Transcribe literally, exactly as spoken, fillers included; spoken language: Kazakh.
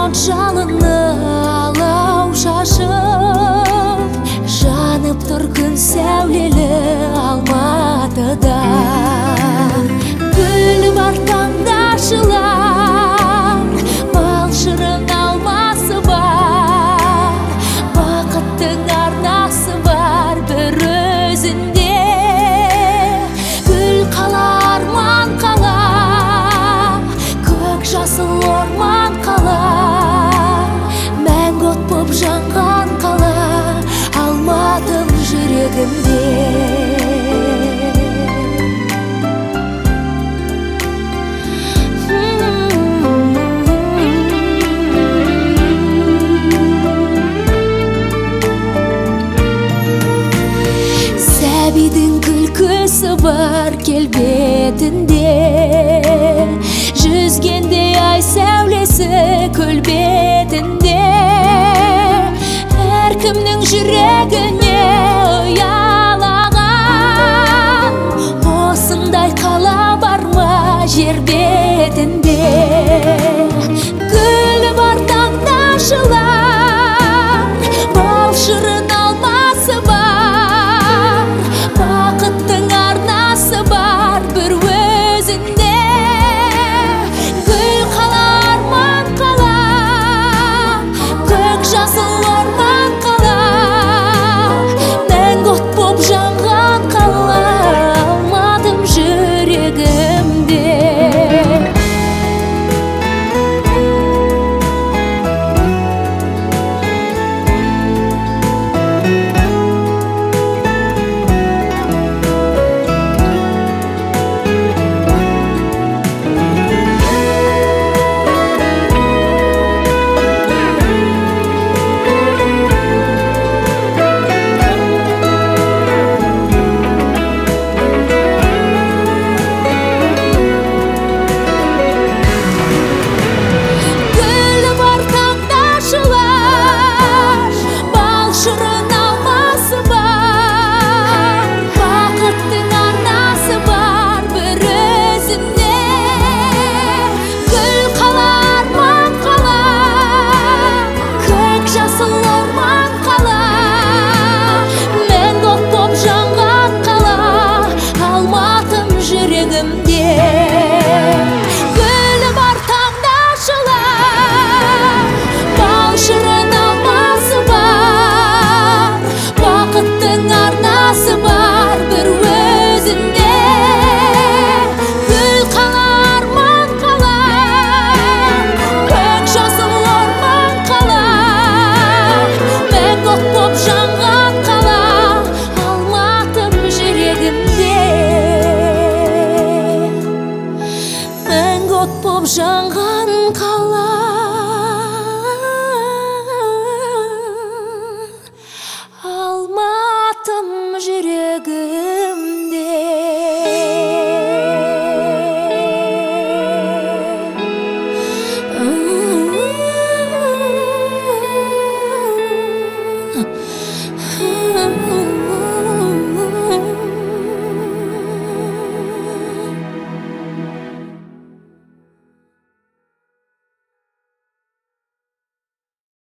жалыны алау шашып, жанып тұр күн сәулелі Алматыда. Гүлі бар таңда жылар, бал шырын алмасы бар, бақыттың арнасы бар бір өзінде. Гүл қала, арман қала, көк жасыл орман қала, мәңгі от боп жанған қала, Алматым жүрегімде. Сәбидің күлкісі бар келбетінде, жүзгенде ай сәулесі көл бетінде. Әркімнің жүрегіне ұялаған осындай қала бар ма жер бетінде? Гүлі бар таңда жылар, бал шырын алмасы бар, бақыттың арнасы бар бір өзінде. Гүл қала, арман қала, көк жасыл орман қала, мәңгі от боп жанған қала, Алматым жүрегімде. Гүлі бар таңда жылар, бал шырын алмасы бар, бақыттың арнасы бар бір өзінде. Гүл қала, арман қала, көк жасыл орман қала, мәңгі от боп жанған қала, Алматым жүрегімде. Мәңгі от боп жанған қала.